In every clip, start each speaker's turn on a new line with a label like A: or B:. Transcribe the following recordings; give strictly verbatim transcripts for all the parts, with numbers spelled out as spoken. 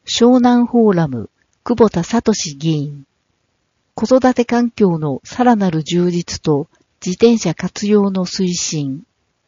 A: 湘南フォーラム、久保田聡議員。子育て環境のさらなる充実と自転車活用の推進。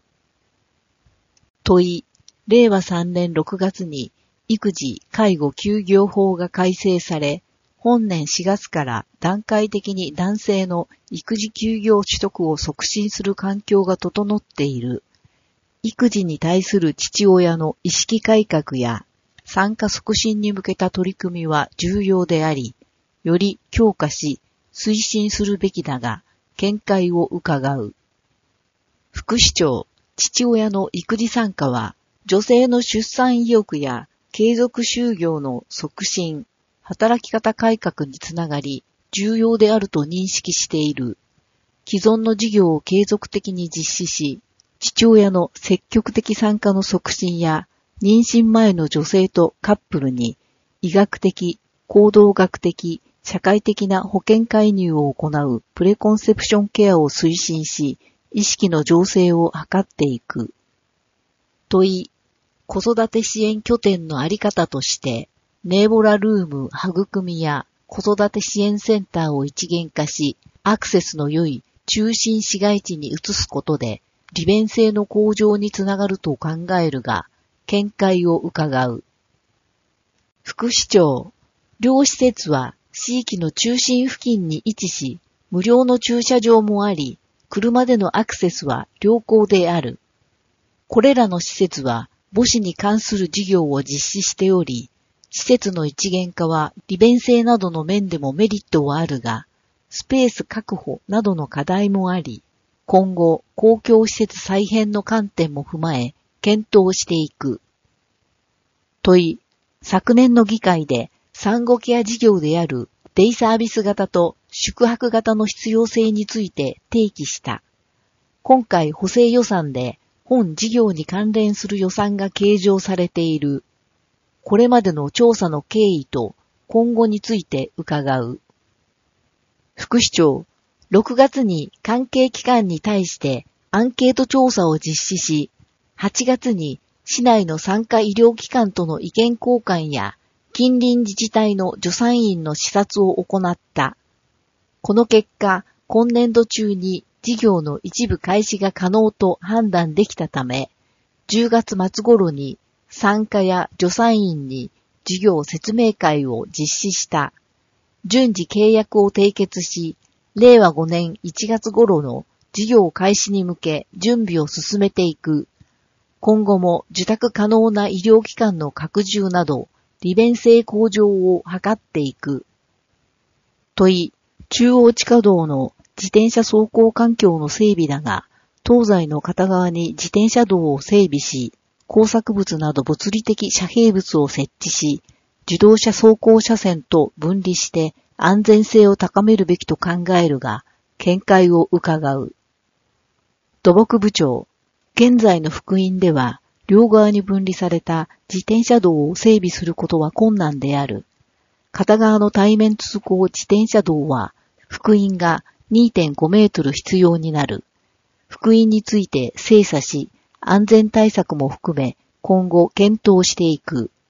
A: 問い、れいわさんねんろくがつに育児・介護休業法が改正され、本年しがつから段階的に男性の育児休業取得を促進する環境が整っている。育児に対する父親の意識改革や参加促進に向けた取り組みは重要であり、より強化し推進するべきだが、見解を伺う。副市長、父親の育児参加は、女性の出産意欲や継続就業の促進、働き方改革につながり、重要であると認識している。既存の事業を継続的に実施し、父親の積極的参加の促進や、妊娠前の女性とカップルに、医学的、行動学的、社会的な保険介入を行うプレコンセプションケアを推進し、意識の醸成を図っていく。問い、子育て支援拠点のあり方として、ネーボラルーム育みや子育て支援センターを一元化し、アクセスの良い中心市街地に移すことで、利便性の向上につながると考えるが、見解を伺う。副市長、両施設は地域の中心付近に位置し、無料の駐車場もあり、車でのアクセスは良好である。これらの施設は母子に関する事業を実施しており、施設の一元化は利便性などの面でもメリットはあるが、スペース確保などの課題もあり、今後公共施設再編の観点も踏まえ、検討していく。問い、昨年の議会で産後ケア事業であるデイサービス型と宿泊型の必要性について提起した。今回補正予算で本事業に関連する予算が計上されている。これまでの調査の経緯と今後について伺う。副市長、ろくがつに関係機関に対してアンケート調査を実施し、はちがつに市内の産科医療機関との意見交換や近隣自治体の助産院の視察を行った。この結果、今年度中に事業の一部開始が可能と判断できたため、じゅうがつ末頃に産科や助産院に事業説明会を実施した。順次契約を締結し、れいわごねんいちがつ頃の事業開始に向け準備を進めていく。今後も受託可能な医療機関の拡充など、利便性向上を図っていく。問い、中央地下道の自転車走行環境の整備だが、東西の片側に自転車道を整備し、工作物など物理的遮蔽物を設置し、自動車走行車線と分離して安全性を高めるべきと考えるが、見解を伺う。土木部長、現在の福音では、両側に分離された自転車道を整備することは困難である。片側の対面通行自転車道は、福音が にてんごメートル必要になる。福音について精査し、安全対策も含め、今後検討していく。